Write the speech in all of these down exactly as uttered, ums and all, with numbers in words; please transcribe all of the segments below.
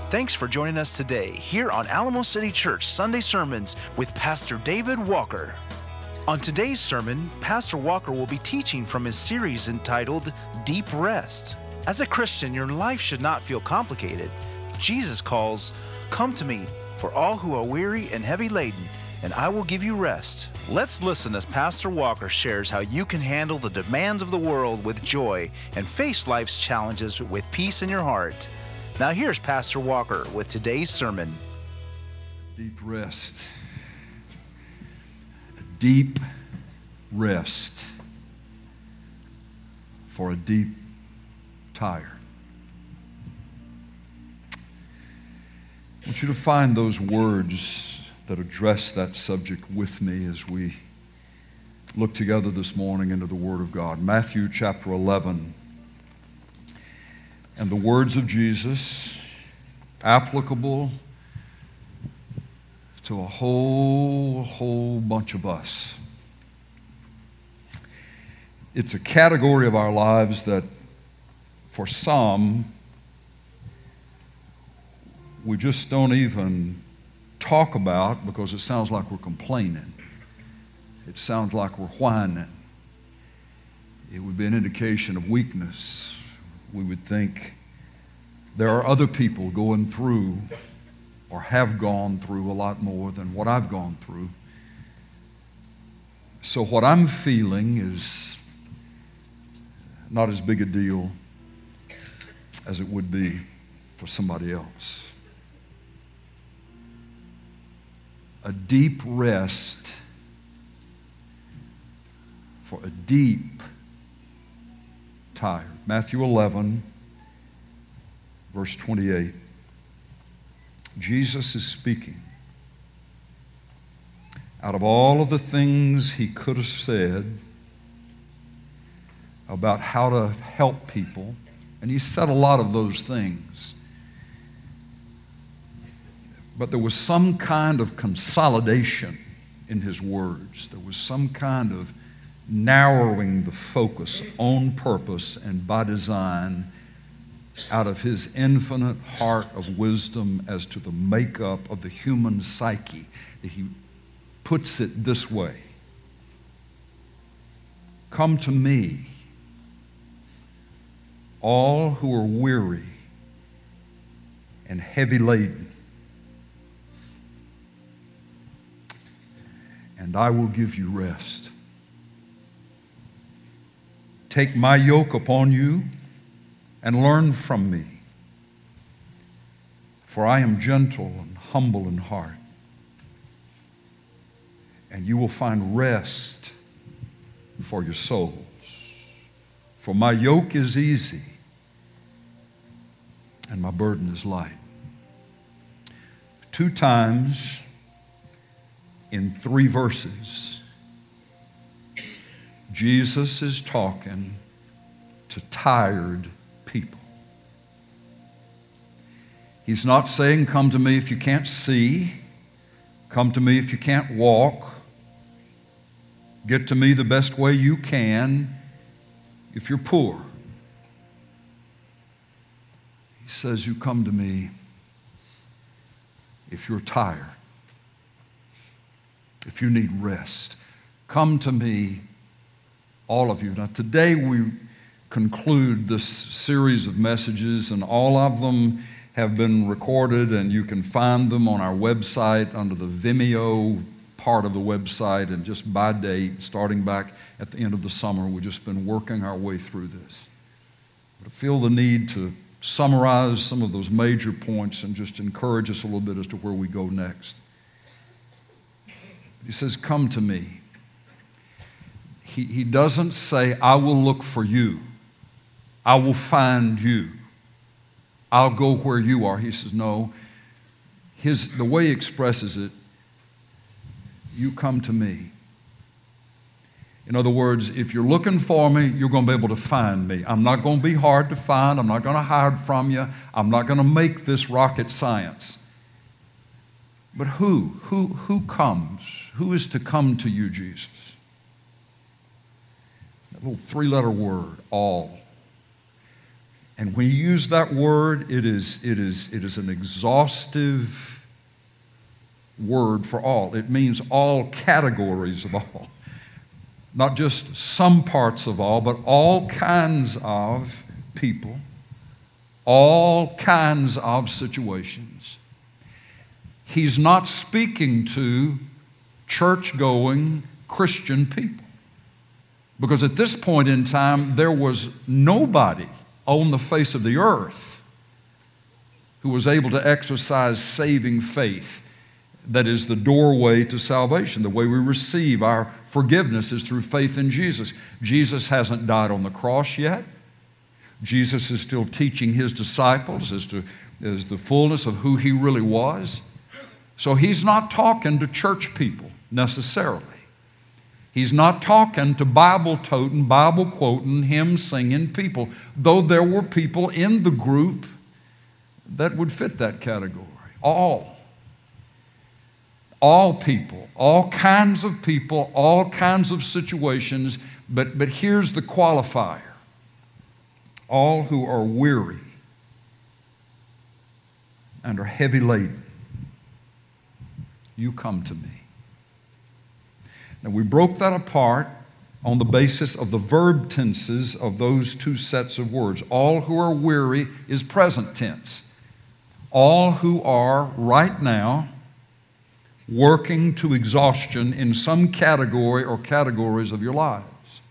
Thanks for joining us today here on Alamo City Church Sunday Sermons with Pastor David Walker. On today's sermon, Pastor Walker will be teaching from his series entitled Deep Rest. As a Christian, your life should not feel complicated. Jesus calls, "Come to me, for all who are weary and heavy laden, and I will give you rest." Let's listen as Pastor Walker shares how you can handle the demands of the world with joy and face life's challenges with peace in your heart. Now here's Pastor Walker with today's sermon. Deep rest. A deep rest for a deep tire. I want you to find those words that address that subject with me as we look together this morning into the Word of God. Matthew chapter eleven. And the words of Jesus, applicable to a whole, whole bunch of us. It's a category of our lives that for some, we just don't even talk about because it sounds like we're complaining. It sounds like we're whining. It would be an indication of weakness. We would think there are other people going through or have gone through a lot more than what I've gone through. So what I'm feeling is not as big a deal as it would be for somebody else. A deep rest for a deep tired. Matthew eleven, verse twenty-eight. Jesus is speaking. Out of all of the things he could have said about how to help people, and he said a lot of those things, but there was some kind of consolidation in his words. There was some kind of narrowing the focus on purpose and by design out of his infinite heart of wisdom as to the makeup of the human psyche. He puts it this way: "Come to me, all who are weary and heavy laden, and I will give you rest. Take my yoke upon you and learn from me, for I am gentle and humble in heart, and you will find rest for your souls. For my yoke is easy and my burden is light." Two times in three verses, Jesus is talking to tired people. He's not saying, "Come to me if you can't see. Come to me if you can't walk. Get to me the best way you can if you're poor." He says, "You come to me if you're tired, if you need rest. Come to me, all of you." Now, today we conclude this series of messages, and all of them have been recorded, and you can find them on our website under the Vimeo part of the website, and just by date, starting back at the end of the summer. We've just been working our way through this. But I feel the need to summarize some of those major points and just encourage us a little bit as to where we go next. He says, "Come to me." He, he doesn't say, "I will look for you. I will find you. I'll go where you are." He says, no. His, the way he expresses it, "You come to me." In other words, if you're looking for me, you're going to be able to find me. I'm not going to be hard to find. I'm not going to hide from you. I'm not going to make this rocket science. But who? Who, who comes? Who is to come to you, Jesus? That little three-letter word, all. And when you use that word, it is, it is, it is an exhaustive word for all. It means all categories of all. Not just some parts of all, but all kinds of people, all kinds of situations. He's not speaking to church-going Christian people. Because at this point in time, there was nobody on the face of the earth who was able to exercise saving faith. That is the doorway to salvation. The way we receive our forgiveness is through faith in Jesus. Jesus hasn't died on the cross yet. Jesus is still teaching His disciples as to as the fullness of who He really was. So He's not talking to church people necessarily. He's not talking to Bible-toting, Bible-quoting, hymn-singing people, though there were people in the group that would fit that category. All. All people, all kinds of people, all kinds of situations, but, but here's the qualifier. All who are weary and are heavy laden, you come to me. Now, we broke that apart on the basis of the verb tenses of those two sets of words. All who are weary is present tense. All who are right now working to exhaustion in some category or categories of your lives.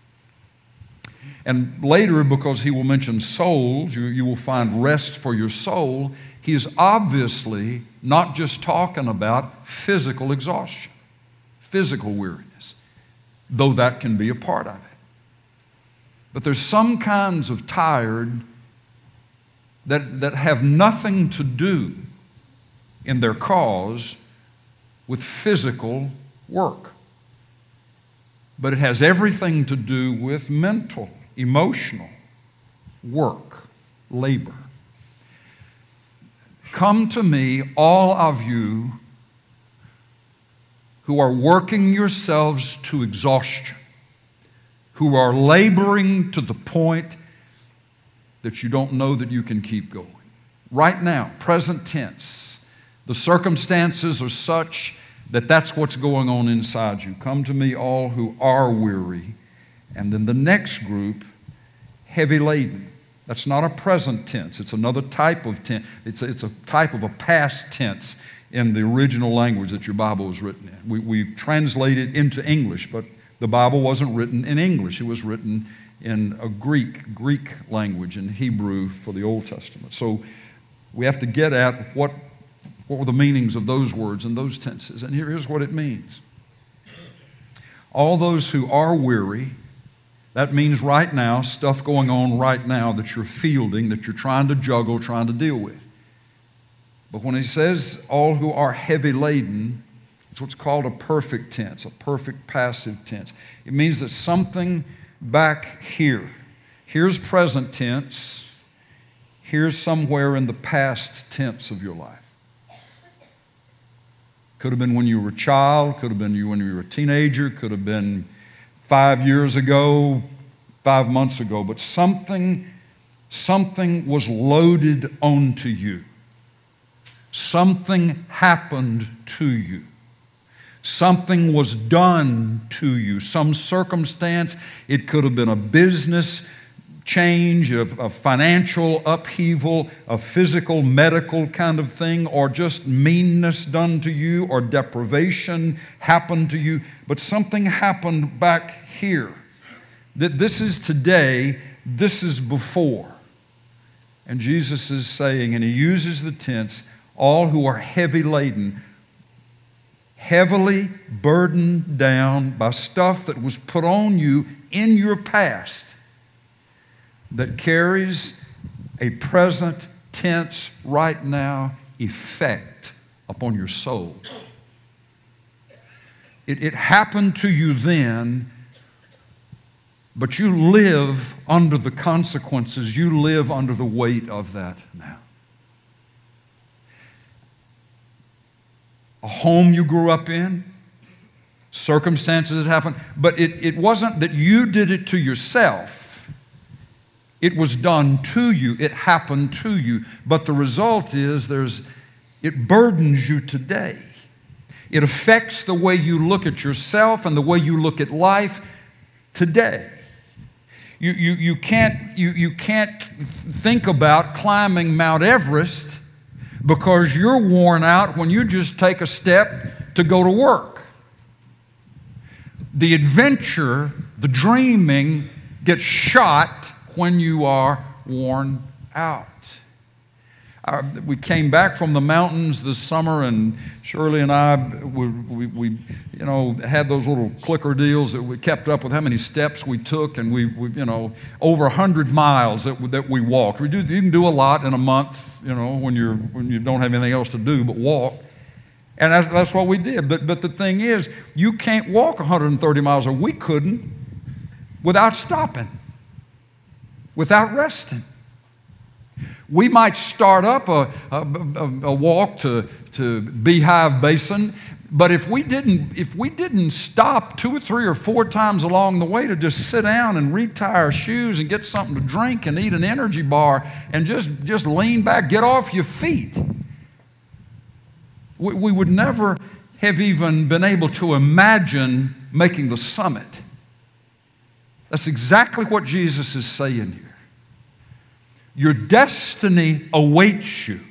And later, because he will mention souls, you, you will find rest for your soul, he is obviously not just talking about physical exhaustion, physical weariness, though that can be a part of it. But there's some kinds of tired that, that have nothing to do in their cause with physical work. But it has everything to do with mental, emotional work, labor. Come to me, all of you who are working yourselves to exhaustion, who are laboring to the point that you don't know that you can keep going. Right now, present tense, the circumstances are such that that's what's going on inside you. Come to me, all who are weary. And then the next group, heavy laden. That's not a present tense. It's another type of tense. It's a, it's a type of a past tense in the original language that your Bible was written in. We, we translate it into English, but the Bible wasn't written in English. It was written in a Greek, Greek language, in Hebrew for the Old Testament. So we have to get at what, what were the meanings of those words and those tenses. And here, here's what it means. All those who are weary, that means right now, stuff going on right now that you're fielding, that you're trying to juggle, trying to deal with. But when he says all who are heavy laden, it's what's called a perfect tense, a perfect passive tense. It means that something back here, here's present tense, here's somewhere in the past tense of your life. Could have been when you were a child, could have been you when you were a teenager, could have been five years ago, five months ago, but something, something was loaded onto you. Something happened to you. Something was done to you. Some circumstance. It could have been a business change, a, a financial upheaval, a physical, medical kind of thing, or just meanness done to you, or deprivation happened to you. But something happened back here. That this is today, this is before. And Jesus is saying, and he uses the tense, all who are heavy laden, heavily burdened down by stuff that was put on you in your past that carries a present tense right now effect upon your soul. It, it happened to you then, but you live under the consequences. You live under the weight of that now. A home you grew up in, circumstances that happened, but it, it wasn't that you did it to yourself. It was done to you. It happened to you. But the result is there's, it burdens you today. It affects the way you look at yourself and the way you look at life today. You, you, you, can't, you, you can't think about climbing Mount Everest because you're worn out when you just take a step to go to work. The adventure, the dreaming gets shot when you are worn out. Uh, we came back from the mountains this summer, and Shirley and I, we, we, we, you know, had those little clicker deals that we kept up with how many steps we took, and we, we you know, over a hundred miles that, that we walked. We do, you can do a lot in a month, you know, when you're when you don't have anything else to do but walk, and that's, that's what we did. But but the thing is, you can't walk one hundred thirty miles, or we couldn't, without stopping, without resting. We might start up a, a, a walk to, to Beehive Basin, but if we didn't if we didn't stop two or three or four times along the way to just sit down and retie our shoes and get something to drink and eat an energy bar and just, just lean back, get off your feet, we, we would never have even been able to imagine making the summit. That's exactly what Jesus is saying here. Your destiny awaits you.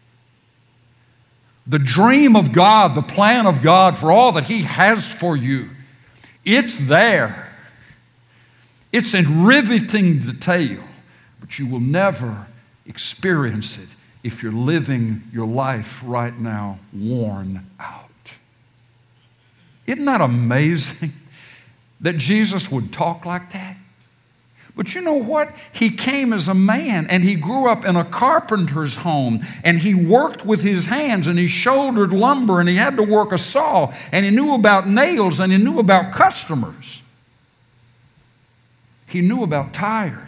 The dream of God, the plan of God for all that He has for you, it's there. It's in riveting detail, but you will never experience it if you're living your life right now worn out. Isn't that amazing that Jesus would talk like that? But you know what? He came as a man, and He grew up in a carpenter's home, and He worked with His hands, and He shouldered lumber, and He had to work a saw, and He knew about nails, and He knew about customers. He knew about tired.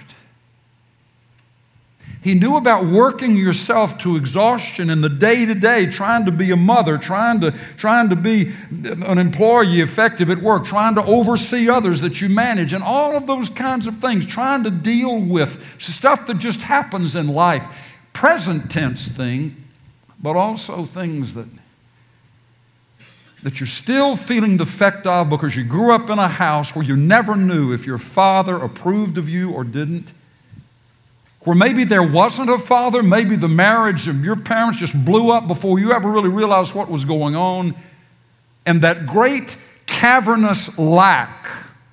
He knew about working yourself to exhaustion in the day-to-day, trying to be a mother, trying to, trying to be an employee effective at work, trying to oversee others that you manage, and all of those kinds of things, trying to deal with stuff that just happens in life. Present tense thing, but also things that, that you're still feeling the effect of because you grew up in a house where you never knew if your father approved of you or didn't. Where maybe there wasn't a father, maybe the marriage of your parents just blew up before you ever really realized what was going on. And that great cavernous lack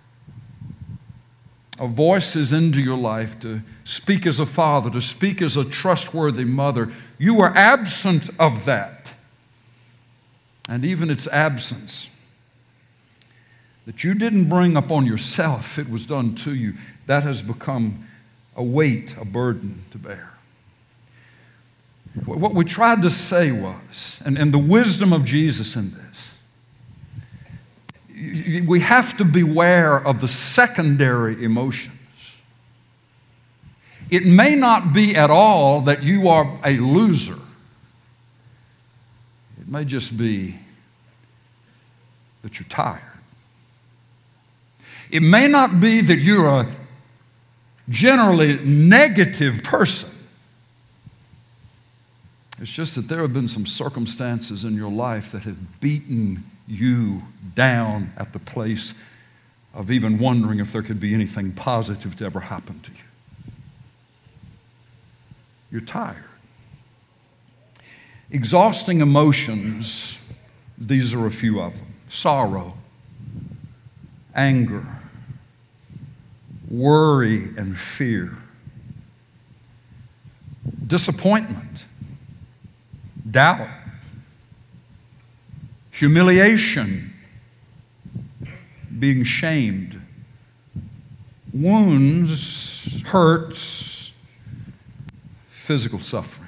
of voices into your life to speak as a father, to speak as a trustworthy mother, you were absent of that. And even its absence that you didn't bring upon yourself, it was done to you, that has become a weight, a burden to bear. What we tried to say was, and, and the wisdom of Jesus in this, we have to beware of the secondary emotions. It may not be at all that you are a loser. It may just be that you're tired. It may not be that you're a generally negative person. It's just that there have been some circumstances in your life that have beaten you down at the place of even wondering if there could be anything positive to ever happen to you. You're tired. Exhausting emotions, these are a few of them. Sorrow, anger, worry and fear, disappointment, doubt, humiliation, being shamed, wounds, hurts, physical suffering.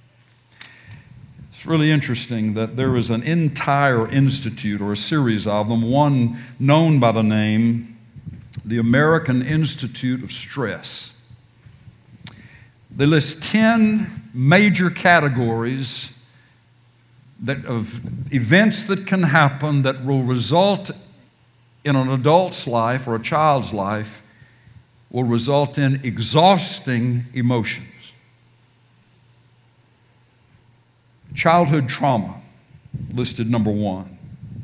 It's really interesting that there is an entire institute or a series of them, one known by the name the American Institute of Stress. They list ten major categories that of events that can happen that will result in an adult's life or a child's life will result in exhausting emotions. Childhood trauma, listed number one.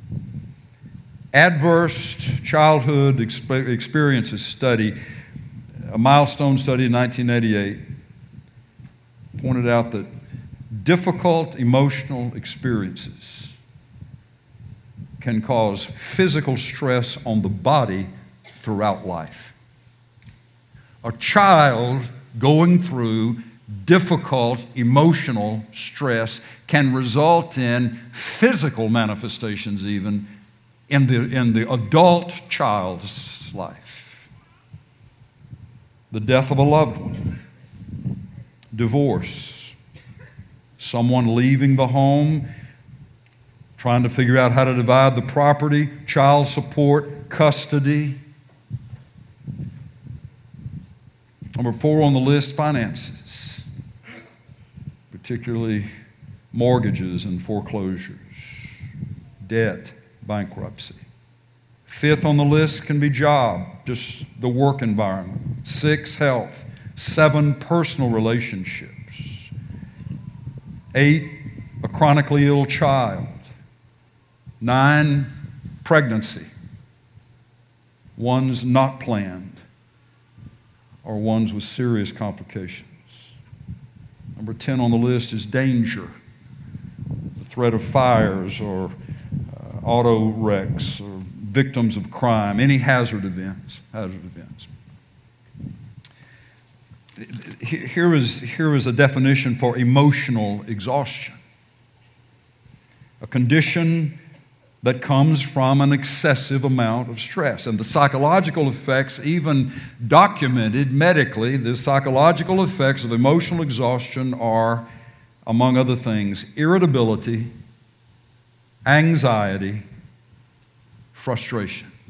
Adverse childhood exp- experiences study, a milestone study in nineteen eighty-eight, pointed out that difficult emotional experiences can cause physical stress on the body throughout life. A child going through difficult emotional stress can result in physical manifestations even in the, in the adult child's life. The death of a loved one, divorce, someone leaving the home, trying to figure out how to divide the property, child support, custody. Number four on the list, finances, particularly mortgages and foreclosures, debt, bankruptcy. Fifth on the list can be job, just the work environment. Six, health. Seven, personal relationships. Eight, a chronically ill child. Nine, pregnancy. Ones not planned, or ones with serious complications. Number ten on the list is danger, the threat of fires or uh, auto wrecks or victims of crime, any hazard events. Hazard events. Here is, here is a definition for emotional exhaustion. A condition that comes from an excessive amount of stress. And the psychological effects, even documented medically, the psychological effects of emotional exhaustion are, among other things, irritability, anxiety, frustration.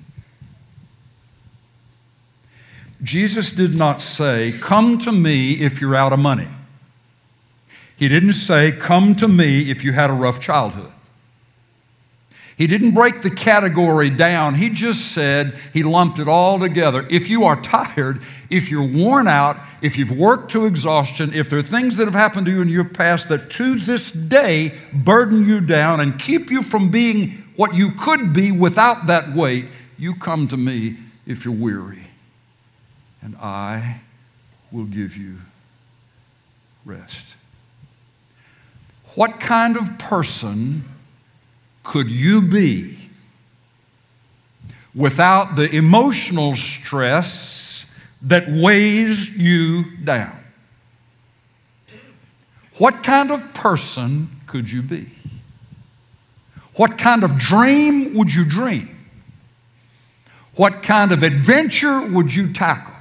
Jesus did not say, "Come to me if you're out of money." He didn't say, "Come to me if you had a rough childhood." He didn't break the category down. He just said, he lumped it all together. If you are tired, if you're worn out, if you've worked to exhaustion, if there are things that have happened to you in your past that to this day burden you down and keep you from being what you could be without that weight, you come to me if you're weary, and I will give you rest. What kind of person could you be without the emotional stress that weighs you down? What kind of person could you be? What kind of dream would you dream? What kind of adventure would you tackle?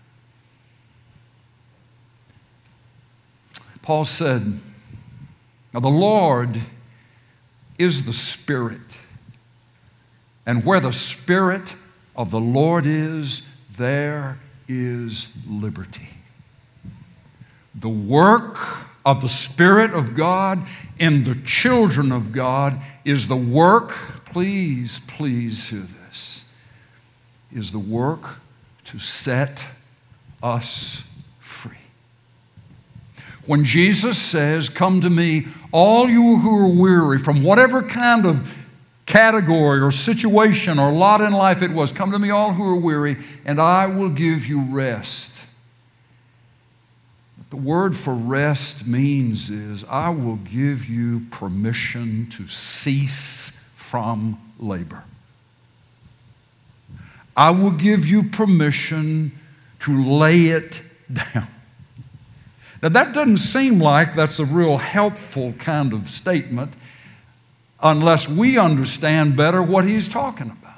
Paul said, "Now the Lord is the Spirit, and where the Spirit of the Lord is, there is liberty." The work of the Spirit of God in the children of God is the work, please, please hear this, is the work to set us free. When Jesus says, "Come to me, all you who are weary," from whatever kind of category or situation or lot in life it was, "Come to me, all who are weary, and I will give you rest." What the word for rest means is, I will give you permission to cease from labor. I will give you permission to lay it down. Now, that doesn't seem like that's a real helpful kind of statement unless we understand better what he's talking about.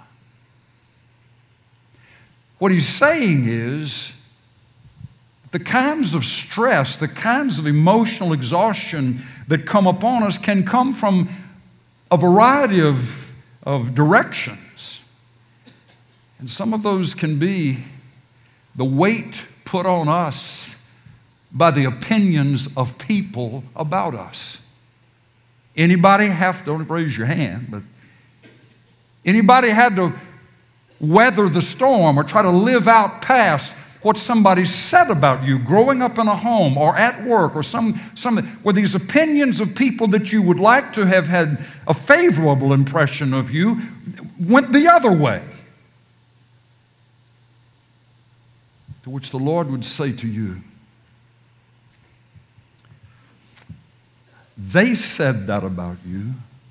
What he's saying is the kinds of stress, the kinds of emotional exhaustion that come upon us can come from a variety of, of directions. And some of those can be the weight put on us by the opinions of people about us. Anybody have, don't raise your hand, but anybody had to weather the storm or try to live out past what somebody said about you growing up in a home or at work or some, some were these opinions of people that you would like to have had a favorable impression of you went the other way. To which the Lord would say to you, they said that about you.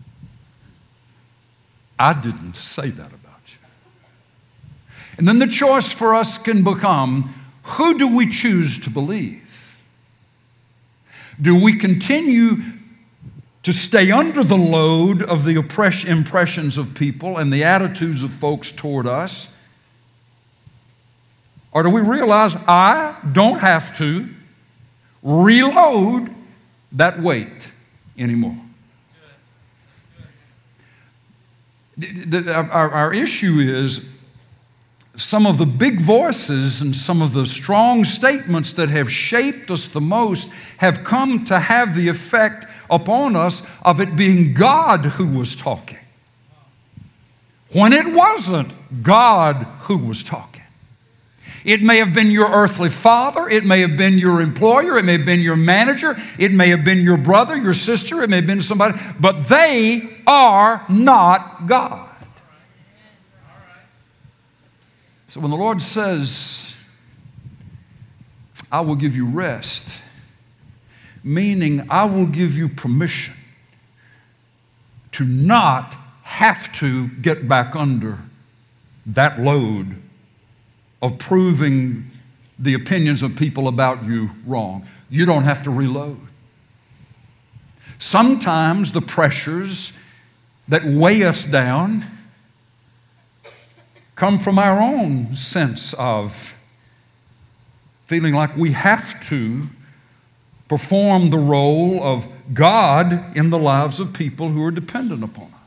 I didn't say that about you. And then the choice for us can become, who do we choose to believe? Do we continue to stay under the load of the impressions of people and the attitudes of folks toward us? Or do we realize I don't have to reload that weight anymore? The, our, our issue is some of the big voices and some of the strong statements that have shaped us the most have come to have the effect upon us of it being God who was talking, when it wasn't God who was talking. It may have been your earthly father. It may have been your employer. It may have been your manager. It may have been your brother, your sister. It may have been somebody. But they are not God. So when the Lord says, I will give you rest, meaning I will give you permission to not have to get back under that load of proving the opinions of people about you wrong. You don't have to reload. Sometimes the pressures that weigh us down come from our own sense of feeling like we have to perform the role of God in the lives of people who are dependent upon us.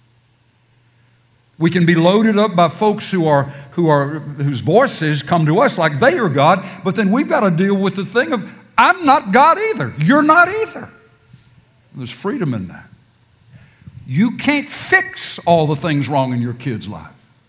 We can be loaded up by folks who are, who are, whose voices come to us like they are God, but then we've got to deal with the thing of, I'm not God either. You're not either. There's freedom in that. You can't fix all the things wrong in your kid's life.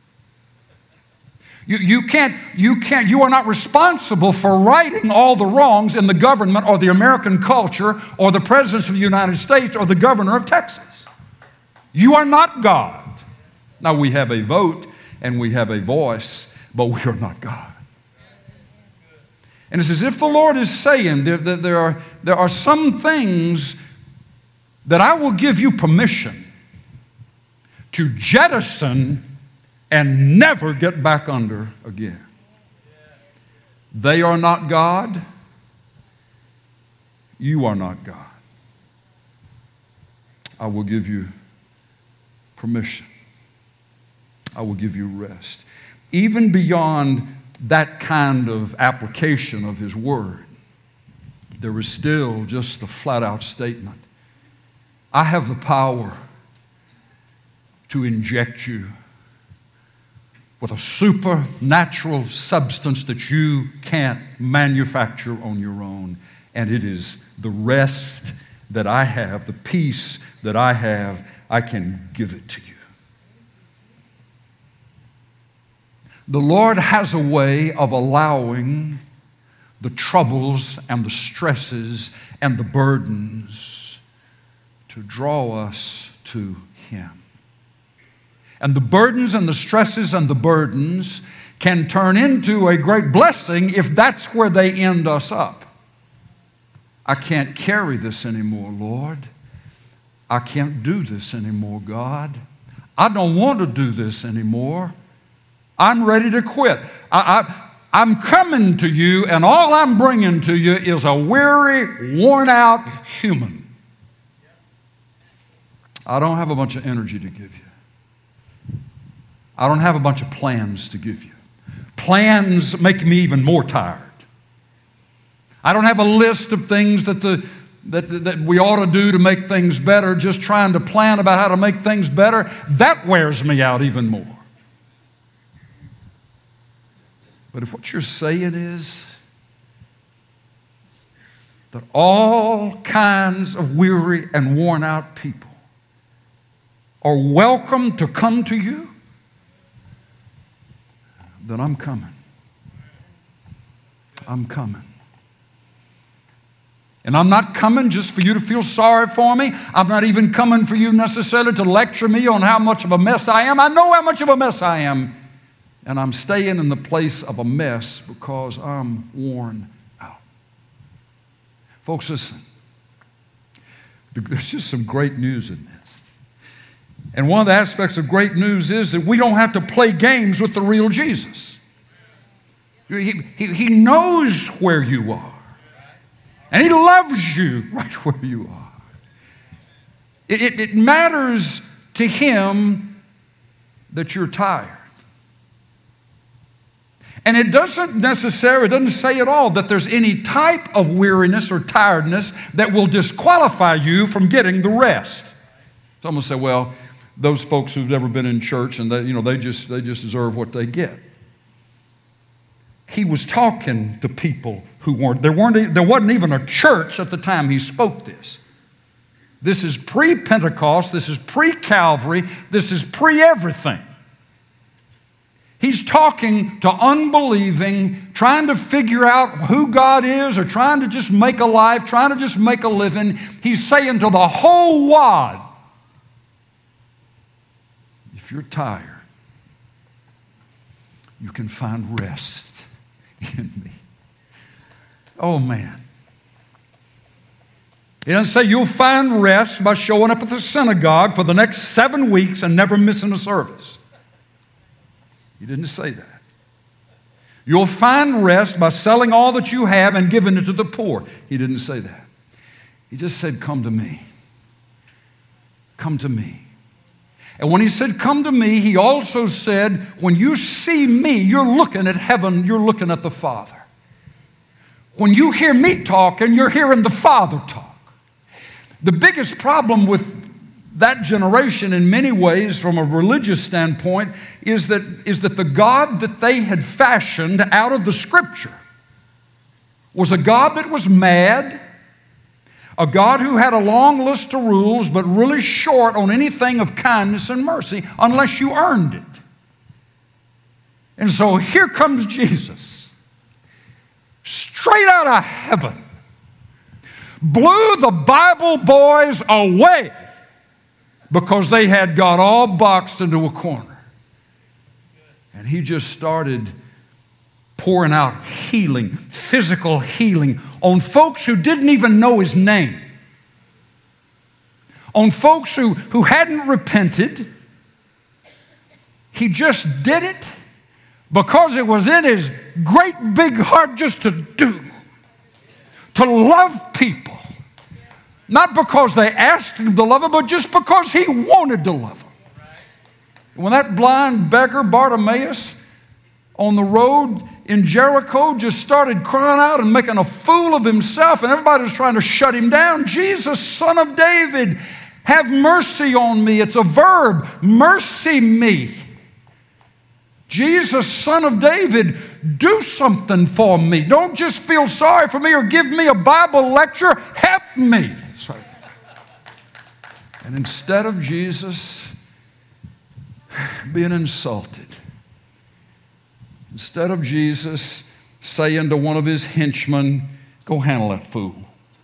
You, you can't, you can't, you are not responsible for righting all the wrongs in the government or the American culture or the President of the United States or the governor of Texas. You are not God. Now, we have a vote and we have a voice, but we are not God. And it's as if the Lord is saying that there, there, are, there are some things that I will give you permission to jettison and never get back under again. They are not God. You are not God. I will give you permission. I will give you rest. Even beyond that kind of application of His Word, there is still just the flat-out statement, I have the power to inject you with a supernatural substance that you can't manufacture on your own. And it is the rest that I have, the peace that I have, I can give it to you. The Lord has a way of allowing the troubles and the stresses and the burdens to draw us to Him. And the burdens and the stresses and the burdens can turn into a great blessing if that's where they end us up. I can't carry this anymore, Lord. I can't do this anymore, God. I don't want to do this anymore. I'm ready to quit. I, I, I'm coming to you, and all I'm bringing to you is a weary, worn-out human. I don't have a bunch of energy to give you. I don't have a bunch of plans to give you. Plans make me even more tired. I don't have a list of things that, the, that, that we ought to do to make things better, just trying to plan about how to make things better. That wears me out even more. But if what you're saying is that all kinds of weary and worn out people are welcome to come to you, then I'm coming. I'm coming. And I'm not coming just for you to feel sorry for me. I'm not even coming for you necessarily to lecture me on how much of a mess I am. I know how much of a mess I am. And I'm staying in the place of a mess because I'm worn out. Folks, listen. There's just some great news in this. And one of the aspects of great news is that we don't have to play games with the real Jesus. He, he, he knows where you are. And He loves you right where you are. It, it, it matters to Him that you're tired. And it doesn't necessarily, it doesn't say at all that there's any type of weariness or tiredness that will disqualify you from getting the rest. Someone say, well, those folks who've never been in church and they, you know, they just they just deserve what they get. He was talking to people who weren't, there weren't, there wasn't even a church at the time He spoke this. This is pre-Pentecost, this is pre-Calvary, this is pre-everything. He's talking to unbelieving, trying to figure out who God is or trying to just make a life, trying to just make a living. He's saying to the whole wad, if you're tired, you can find rest in me. Oh, man. He doesn't say you'll find rest by showing up at the synagogue for the next seven weeks and never missing a service. He didn't say that. You'll find rest by selling all that you have and giving it to the poor. He didn't say that. He just said, come to me. Come to me. And when He said, come to me, He also said, when you see me, you're looking at heaven, you're looking at the Father. When you hear me talking, you're hearing the Father talk. The biggest problem with that generation in many ways from a religious standpoint is that, is that the God that they had fashioned out of the Scripture was a God that was mad, a God who had a long list of rules but really short on anything of kindness and mercy unless you earned it. And so here comes Jesus, straight out of heaven, blew the Bible boys away because they had got all boxed into a corner. And He just started pouring out healing, physical healing, on folks who didn't even know His name, on folks who, who hadn't repented. He just did it because it was in His great big heart just to do, to love people. Not because they asked Him to love them, but just because He wanted to love them. When that blind beggar Bartimaeus on the road in Jericho just started crying out and making a fool of himself, and everybody was trying to shut him down, Jesus, Son of David, have mercy on me. It's a verb, mercy me. Jesus, Son of David, do something for me. Don't just feel sorry for me or give me a Bible lecture. Help me. Sorry. And instead of Jesus being insulted, instead of Jesus saying to one of His henchmen, go handle that fool,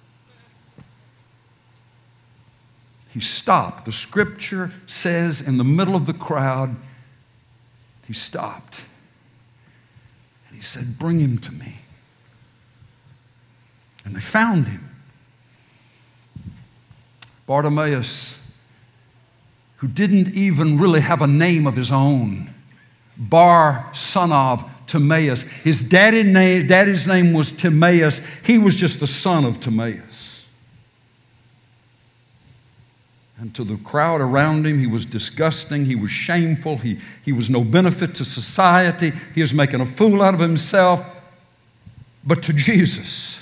He stopped. The Scripture says in the middle of the crowd, He stopped. And He said, bring him to me. And they found him. Bartimaeus, who didn't even really have a name of his own. Bar, son of Timaeus. His daddy name, daddy's name was Timaeus. He was just the son of Timaeus. And to the crowd around him, he was disgusting. He was shameful. He, he was no benefit to society. He was making a fool out of himself. But to Jesus,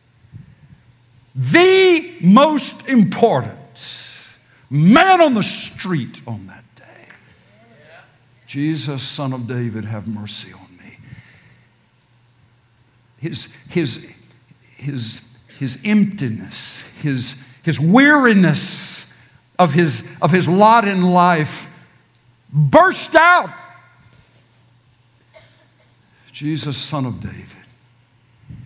the most important man on the street on that day, Jesus, Son of David, have mercy on me. His, his, his, his emptiness, his, his weariness of his, of his lot in life burst out. Jesus, Son of David,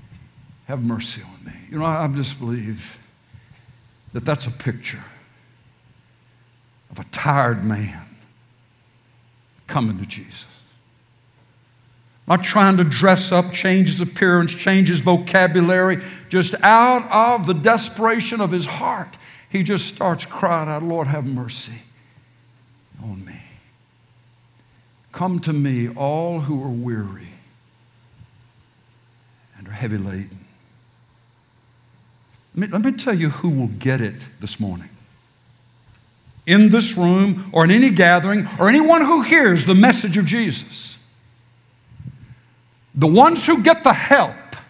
have mercy on me. You know, I just believe that that's a picture of a tired man coming to Jesus. Not trying to dress up, change his appearance, change his vocabulary. Just out of the desperation of his heart, he just starts crying out, Lord, have mercy on me. Come to me, all who are weary and are heavy laden. Let me, let me tell you who will get it this morning. In this room or in any gathering or anyone who hears the message of Jesus. The ones who get the help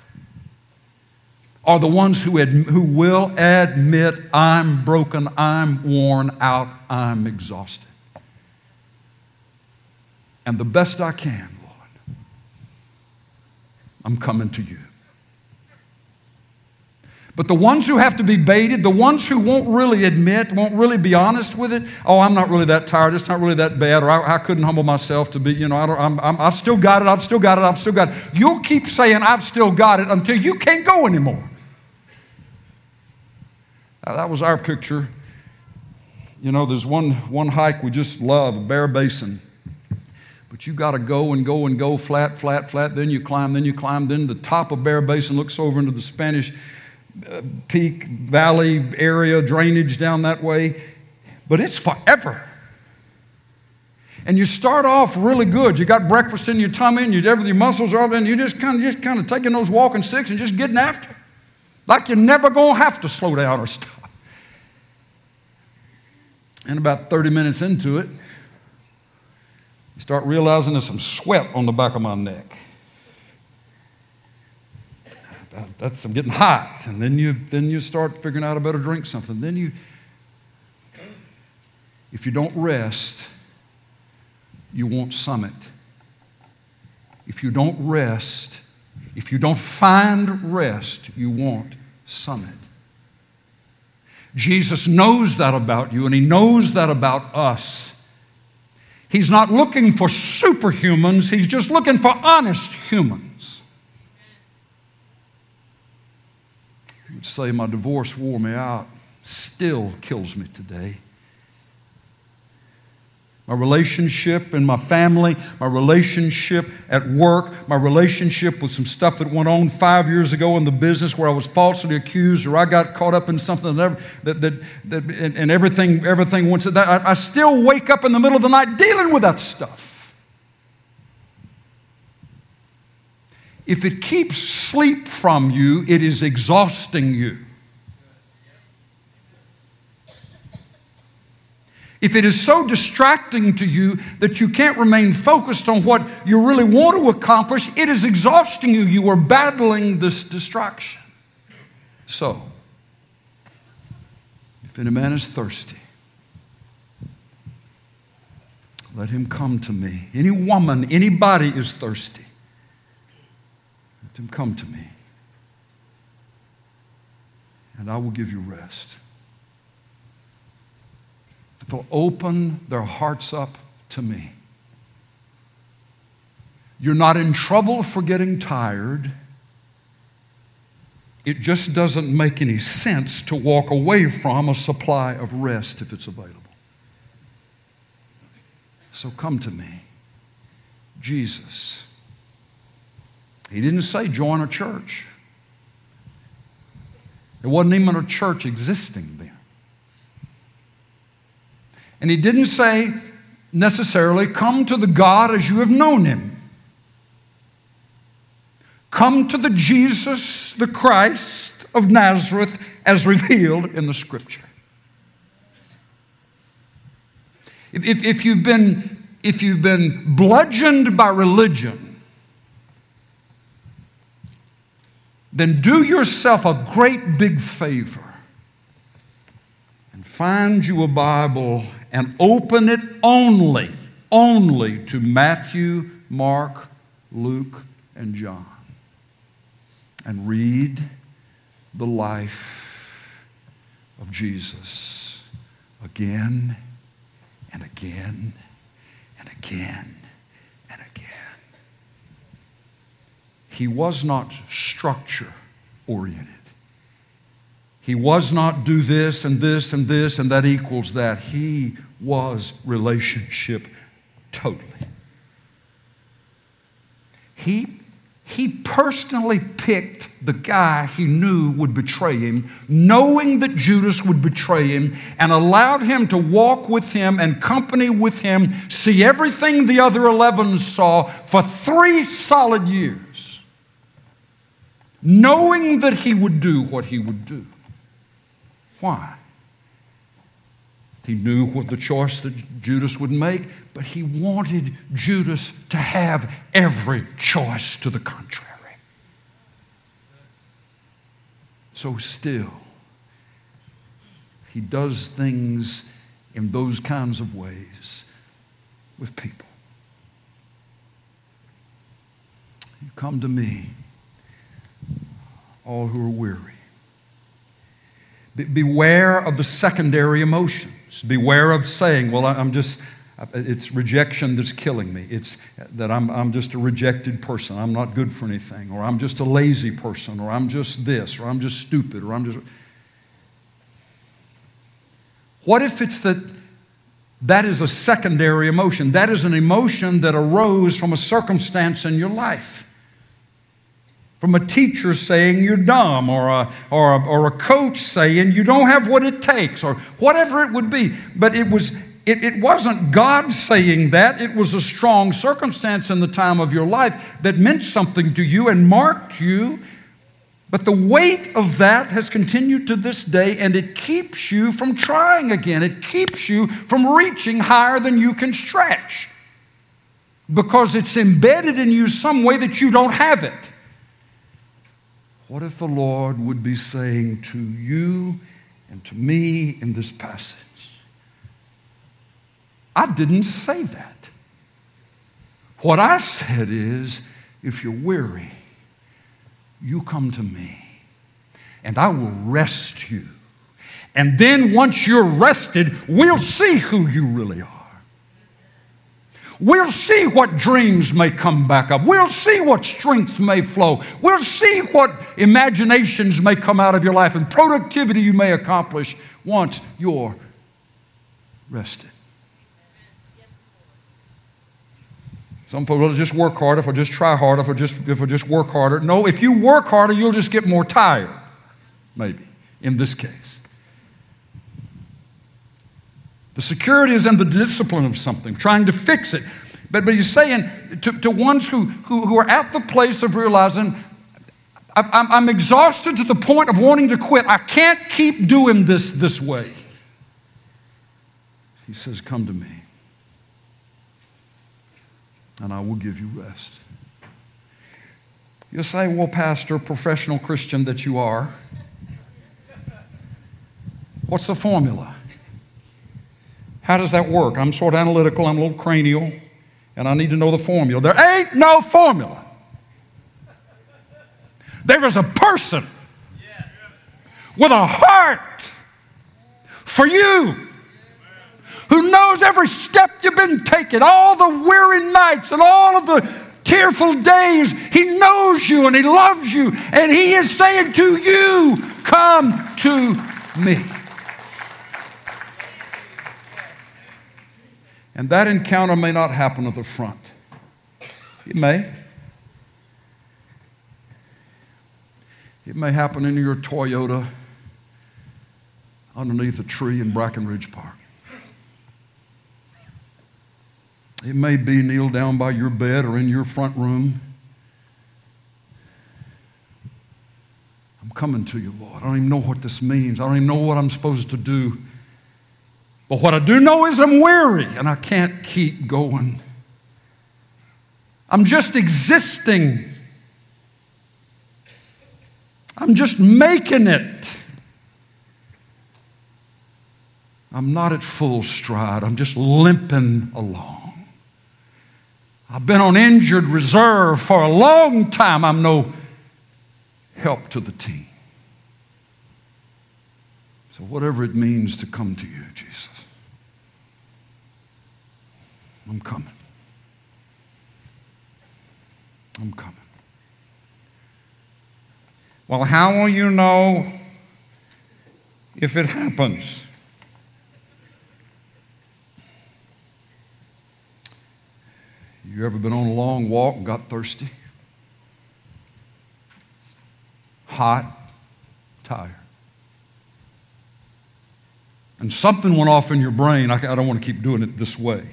are the ones who, ad, who will admit, I'm broken, I'm worn out, I'm exhausted. And the best I can, Lord, I'm coming to you. But the ones who have to be baited, the ones who won't really admit, won't really be honest with it, oh, I'm not really that tired, it's not really that bad, or I, I couldn't humble myself to be, you know, I don't, I'm, I'm, I've still got it, I've still got it, I've still got it. You'll keep saying, I've still got it, until you can't go anymore. Now, that was our picture. You know, there's one, one hike we just love, Bear Basin. But you got to go and go and go, flat, flat, flat, then you climb, then you climb, then the top of Bear Basin looks over into the Spanish Uh, peak valley area, drainage down that way, but it's forever. And you start off really good. You got breakfast in your tummy, and you, your muscles are up, and you just kind of just kind of taking those walking sticks and just getting after it, like you're never gonna have to slow down or stop. And about thirty minutes into it, you start realizing there's some sweat on the back of my neck. That's, I'm getting hot. And then you, then you start figuring out I better drink something. Then you, if you don't rest, you won't summit. If you don't rest, if you don't find rest, you won't summit. Jesus knows that about you, and he knows that about us. He's not looking for superhumans. He's just looking for honest humans. You would say, my divorce wore me out, still kills me today. My relationship in my family, my relationship at work, my relationship with some stuff that went on five years ago in the business where I was falsely accused or I got caught up in something that, that, that, that and, and everything, everything went to that. I, I still wake up in the middle of the night dealing with that stuff. If it keeps sleep from you, it is exhausting you. If it is so distracting to you that you can't remain focused on what you really want to accomplish, it is exhausting you. You are battling this distraction. So, if any man is thirsty, let him come to me. Any woman, anybody is thirsty. Let him come to me, and I will give you rest. If they'll open their hearts up to me. You're not in trouble for getting tired. It just doesn't make any sense to walk away from a supply of rest if it's available. So come to me. Jesus. He didn't say join a church. There wasn't even a church existing then. And he didn't say necessarily come to the God as you have known him. Come to the Jesus, the Christ of Nazareth as revealed in the Scripture. If, if, if, you've been, if you've been bludgeoned by religion, then do yourself a great big favor and find you a Bible and open it only, only to Matthew, Mark, Luke, and John. And read the life of Jesus again and again and again and again. He was not structure oriented. He was not do this and this and this and that equals that. He was relationship totally. He, he personally picked the guy he knew would betray him, knowing that Judas would betray him, and allowed him to walk with him and company with him, see everything the other eleven saw for three solid years, knowing that he would do what he would do. Why? He knew what the choice that Judas would make, but he wanted Judas to have every choice to the contrary. So still, he does things in those kinds of ways with people. You come to me, all who are weary. Be- beware of the secondary emotions. Beware of saying, well, I'm just, it's rejection that's killing me. It's that I'm, I'm just a rejected person. I'm not good for anything. Or I'm just a lazy person. Or I'm just this. Or I'm just stupid. Or I'm just... What if it's that that is a secondary emotion? That is an emotion that arose from a circumstance in your life. From a teacher saying you're dumb, or a, or, a, or a coach saying you don't have what it takes, or whatever it would be. But it, was, it, it wasn't God saying that. It was a strong circumstance in the time of your life that meant something to you and marked you. But the weight of that has continued to this day, and it keeps you from trying again. It keeps you from reaching higher than you can stretch, because it's embedded in you some way that you don't have it. What if the Lord would be saying to you and to me in this passage, I didn't say that. What I said is, if you're weary, you come to me and I will rest you. And then once you're rested, we'll see who you really are. We'll see what dreams may come back up. We'll see what strength may flow. We'll see what imaginations may come out of your life and productivity you may accomplish once you're rested. Some people will just work harder, if I just try harder, if I just, if I just work harder. No, if you work harder, you'll just get more tired, maybe, in this case. The security is in the discipline of something, trying to fix it. But, but he's saying to, to ones who, who, who are at the place of realizing, I'm, I'm exhausted to the point of wanting to quit. I can't keep doing this this way. He says, come to me, and I will give you rest. You'll say, well, Pastor, professional Christian that you are, what's the formula? How does that work? I'm sort of analytical, I'm a little cranial, and I need to know the formula. There ain't no formula. There is a person with a heart for you, who knows every step you've been taking, all the weary nights and all of the tearful days. He knows you and he loves you, and he is saying to you, come to me. And that encounter may not happen at the front. It may. It may happen in your Toyota underneath a tree in Brackenridge Park. It may be kneel down by your bed or in your front room. I'm coming to you, Lord. I don't even know what this means. I don't even know what I'm supposed to do. But what I do know is I'm weary and I can't keep going. I'm just existing. I'm just making it. I'm not at full stride. I'm just limping along. I've been on injured reserve for a long time. I'm no help to the team. So whatever it means to come to you, Jesus, I'm coming. I'm coming. Well, how will you know if it happens? You ever been on a long walk and got thirsty? Hot, tired. And something went off in your brain. I, I don't want to keep doing it this way.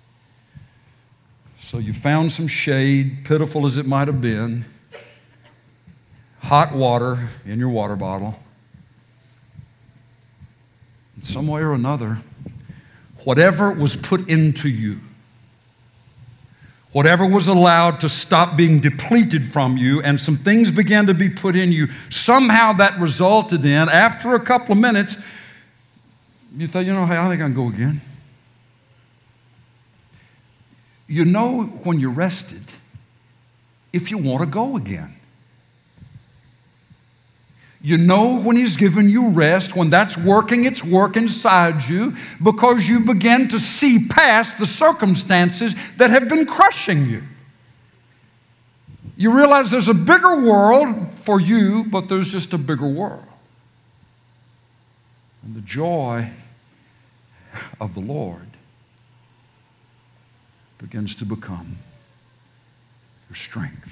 So you found some shade, pitiful as it might have been, hot water in your water bottle. In some way or another, whatever was put into you, whatever was allowed to stop being depleted from you, and some things began to be put in you, somehow that resulted in, after a couple of minutes, you thought, you know, hey, I think I can go again. You know when you're rested if you want to go again. You know when He's given you rest, when that's working its work inside you, because you begin to see past the circumstances that have been crushing you. You realize there's a bigger world for you, but there's just a bigger world. And the joy of the Lord begins to become your strength.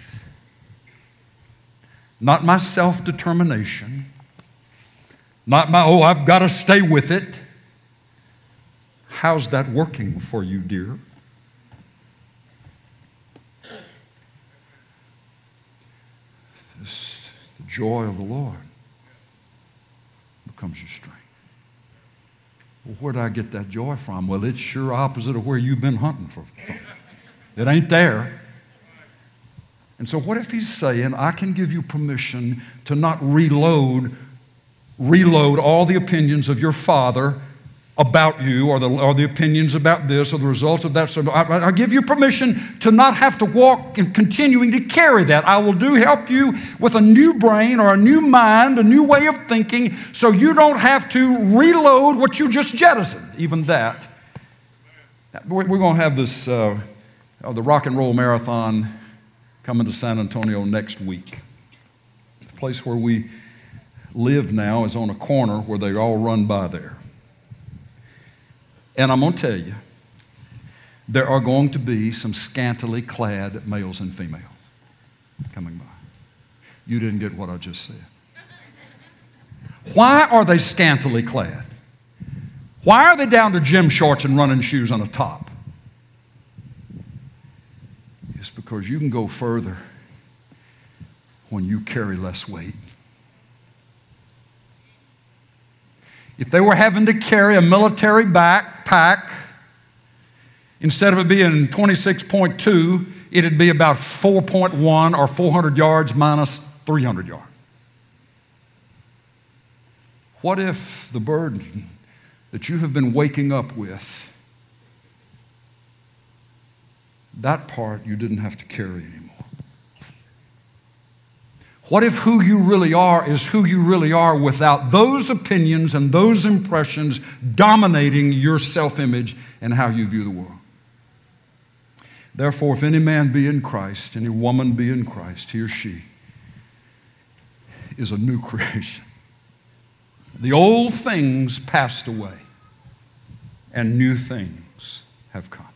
Not my self-determination, not my, oh, I've got to stay with it. How's that working for you, dear? This, the joy of the Lord becomes your strength. Well, where did I get that joy from? Well, it's sure opposite of where you've been hunting for. It ain't there. And so what if He's saying, I can give you permission to not reload, reload all the opinions of your father about you, or the, or the opinions about this, or the results of that. So I, I give you permission to not have to walk and continuing to carry that. I will do help you with a new brain or a new mind, a new way of thinking, so you don't have to reload what you just jettisoned, even that. We're going to have this, uh, the Rock and Roll Marathon coming to San Antonio next week. The place where we live now is on a corner where they all run by there. And I'm going to tell you, there are going to be some scantily clad males and females coming by. You didn't get what I just said. Why are they scantily clad? Why are they down to gym shorts and running shoes on the top? It's because you can go further when you carry less weight. If they were having to carry a military backpack, instead of it being twenty-six point two, it'd be about four point one or four hundred yards minus three hundred yards. What if the burden that you have been waking up with, that part you didn't have to carry anymore? What if who you really are is who you really are without those opinions and those impressions dominating your self-image and how you view the world? Therefore, if any man be in Christ, any woman be in Christ, he or she is a new creation. The old things passed away, and new things have come.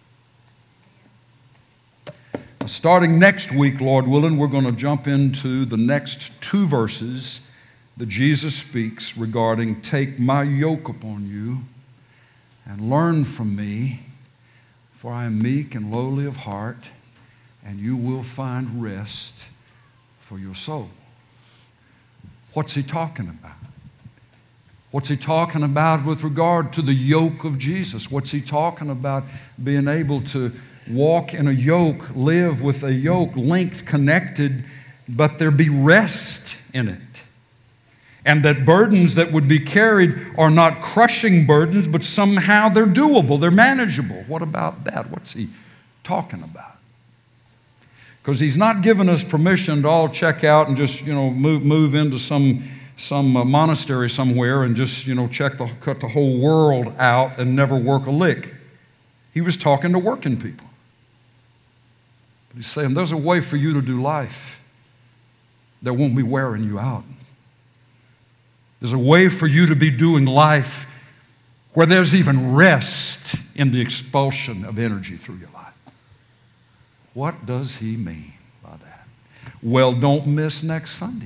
Starting next week, Lord willing, we're going to jump into the next two verses that Jesus speaks regarding, take my yoke upon you and learn from me, for I am meek and lowly of heart, and you will find rest for your soul. What's he talking about? What's he talking about with regard to the yoke of Jesus? What's he talking about being able to walk in a yoke, live with a yoke, linked, connected, but there be rest in it? And that burdens that would be carried are not crushing burdens, but somehow they're doable, they're manageable. What about that? What's he talking about? Because he's not given us permission to all check out and just, you know, move move into some some uh, monastery somewhere and just, you know, check the cut the whole world out and never work a lick. He was talking to working people. But he's saying there's a way for you to do life. that won't be wearing you out. There's a way for you to be doing life where there's even rest in the expulsion of energy through your life. What does he mean by that? Well, don't miss next Sunday.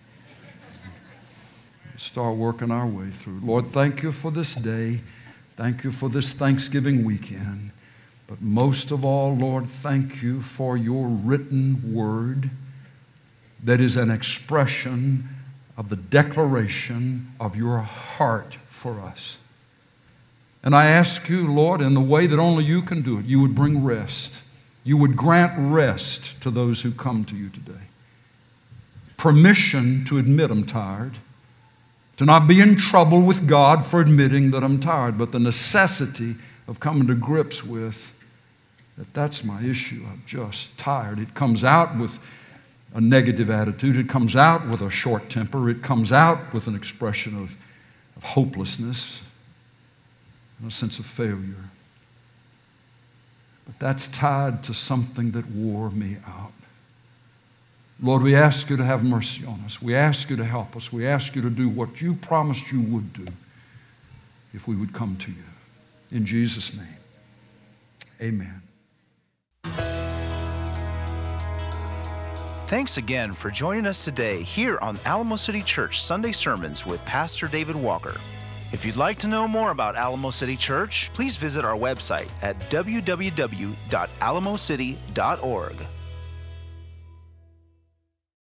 Start working our way through. Lord, thank you for this day. Thank you for this Thanksgiving weekend. But most of all, Lord, thank you for your written word that is an expression of the declaration of your heart for us. And I ask you, Lord, in the way that only you can do it, you would bring rest. You would grant rest to those who come to you today. Permission to admit I'm tired. To not be in trouble with God for admitting that I'm tired, but the necessity of coming to grips with that that's my issue. I'm just tired. It comes out with a negative attitude. It comes out with a short temper. It comes out with an expression of, of hopelessness and a sense of failure. But that's tied to something that wore me out. Lord, we ask you to have mercy on us. We ask you to help us. We ask you to do what you promised you would do if we would come to you. In Jesus' name, amen. Thanks again for joining us today here on Alamo City Church Sunday Sermons with Pastor David Walker. If you'd like to know more about Alamo City Church, please visit our website at w w w dot alamo city dot org.